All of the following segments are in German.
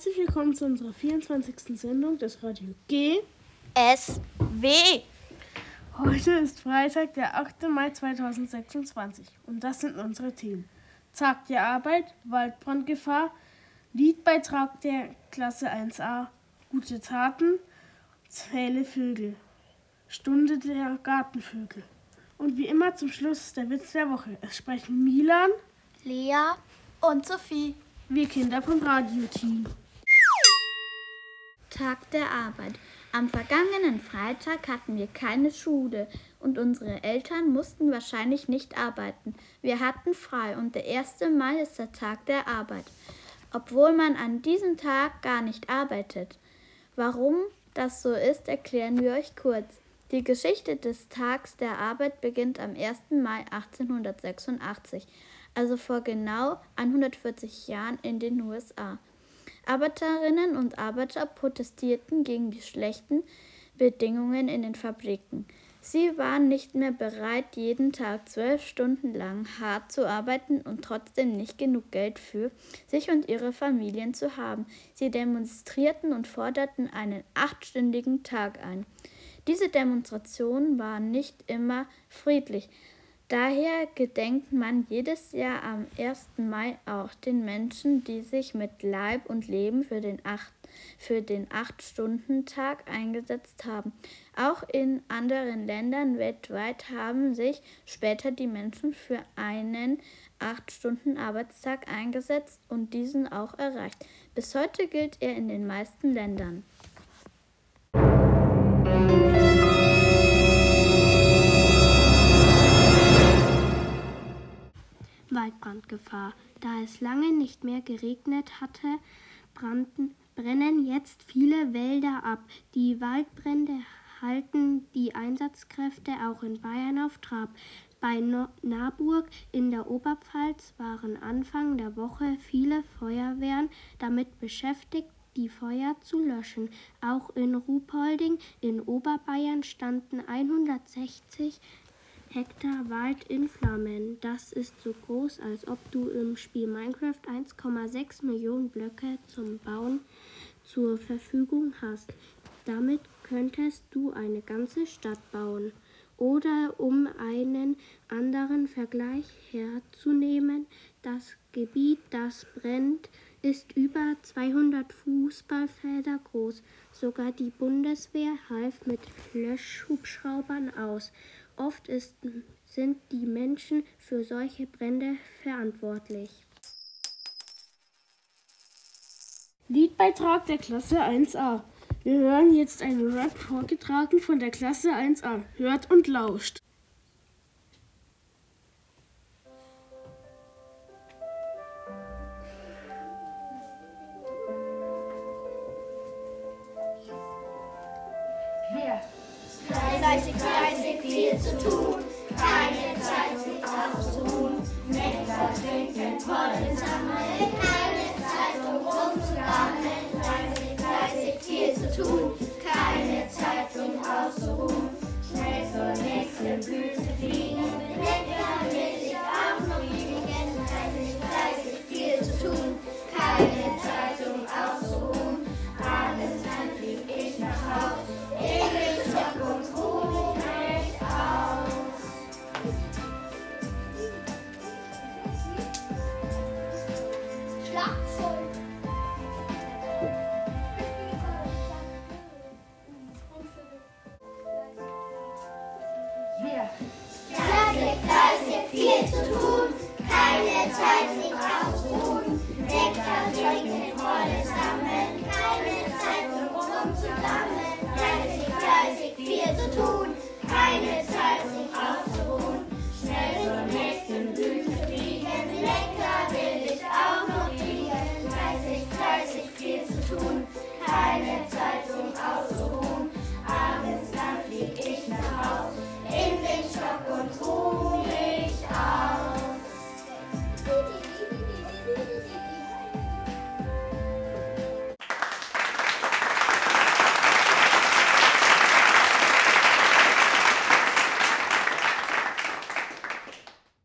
Herzlich willkommen zu unserer 24. Sendung des Radio GSW. Heute ist Freitag, der 8. Mai 2026 und das sind unsere Themen. Tag der Arbeit, Waldbrandgefahr, Liedbeitrag der Klasse 1a, gute Taten, Zähle Vögel, Stunde der Gartenvögel. Und wie immer zum Schluss der Witz der Woche. Es sprechen Milan, Lea und Sophie. Wir Kinder vom Radioteam. Tag der Arbeit. Am vergangenen Freitag hatten wir keine Schule und unsere Eltern mussten wahrscheinlich nicht arbeiten. Wir hatten frei und der 1. Mai ist der Tag der Arbeit, obwohl man an diesem Tag gar nicht arbeitet. Warum das so ist, erklären wir euch kurz. Die Geschichte des Tags der Arbeit beginnt am 1. Mai 1886, also vor genau 140 Jahren in den USA. Arbeiterinnen und Arbeiter protestierten gegen die schlechten Bedingungen in den Fabriken. Sie waren nicht mehr bereit, jeden Tag 12 Stunden lang hart zu arbeiten und trotzdem nicht genug Geld für sich und ihre Familien zu haben. Sie demonstrierten und forderten einen 8-stündigen Tag ein. Diese Demonstrationen waren nicht immer friedlich. Daher gedenkt man jedes Jahr am 1. Mai auch den Menschen, die sich mit Leib und Leben für den 8-Stunden-Tag eingesetzt haben. Auch in anderen Ländern weltweit haben sich später die Menschen für einen 8-Stunden-Arbeitstag eingesetzt und diesen auch erreicht. Bis heute gilt er in den meisten Ländern. Waldbrandgefahr. Da es lange nicht mehr geregnet hatte, brennen jetzt viele Wälder ab. Die Waldbrände halten die Einsatzkräfte auch in Bayern auf Trab. Bei Naburg in der Oberpfalz waren Anfang der Woche viele Feuerwehren damit beschäftigt, die Feuer zu löschen. Auch in Ruhpolding in Oberbayern standen 160 Hektar Wald in Flammen. Das ist so groß, als ob du im Spiel Minecraft 1,6 Millionen Blöcke zum Bauen zur Verfügung hast. Damit könntest du eine ganze Stadt bauen. Oder um einen anderen Vergleich herzunehmen, das Gebiet, das brennt, ist über 200 Fußballfelder groß. Sogar die Bundeswehr half mit Löschhubschraubern aus. Oft sind die Menschen für solche Brände verantwortlich. Liedbeitrag der Klasse 1a. Wir hören jetzt einen Rap vorgetragen von der Klasse 1a. Hört und lauscht. Fleißig, viel zu tun, keine Zeit sich auszuruhen, Nektar trinken, Pollen sammeln, keine Zeit rumzugammeln, fleißig, viel zu tun, keine Zeit auszuruhen, schnell zur nächsten Blüte fliegen, mit Nektar will ich auch noch liegen, fleißig, viel zu tun, keine Zeit auszuruhen, abends dann flieg ich nach Haus, in den Stock und ruh mich aus. Schlagzeug. Fleißig, viel zu tun, keine Zeit sich ausruhen, Nektar trinken, Pollen sammeln, keine Zeit rumzugammeln, fleißig, viel zu tun, keine Zeit sich auszuruhen, schnell zur nächsten Blüte fliegen, Nektar will ich auch noch liegen, fleißig, viel zu tun, keine Zeit auszuruhen, abends dann flieg ich nach Haus, in den Stock und ruh mich aus.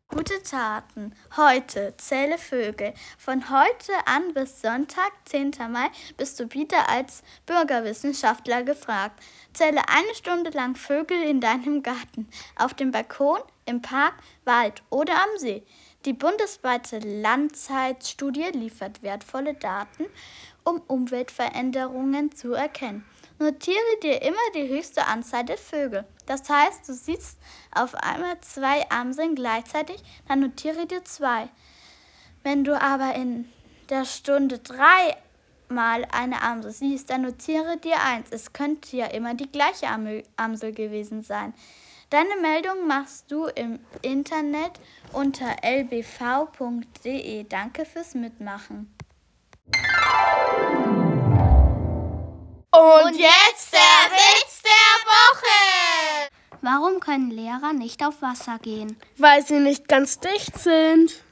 Gute Taten. Heute zähle Vögel. Von heute an bis Sonntag, 10. Mai, bist du wieder als Bürgerwissenschaftler gefragt. Zähle 1 Stunde lang Vögel in deinem Garten, auf dem Balkon, im Park, Wald oder am See. Die bundesweite Landzeitstudie liefert wertvolle Daten, um Umweltveränderungen zu erkennen. Notiere dir immer die höchste Anzahl der Vögel. Das heißt, du siehst auf einmal 2 Amseln gleichzeitig, dann notiere dir 2. Wenn du aber in der Stunde 3 Mal eine Amsel siehst, dann notiere dir 1. Es könnte ja immer die gleiche Amsel gewesen sein. Deine Meldung machst du im Internet unter lbv.de. Danke fürs Mitmachen. Und jetzt der Witz der Woche. Warum können Lehrer nicht auf Wasser gehen? Weil sie nicht ganz dicht sind.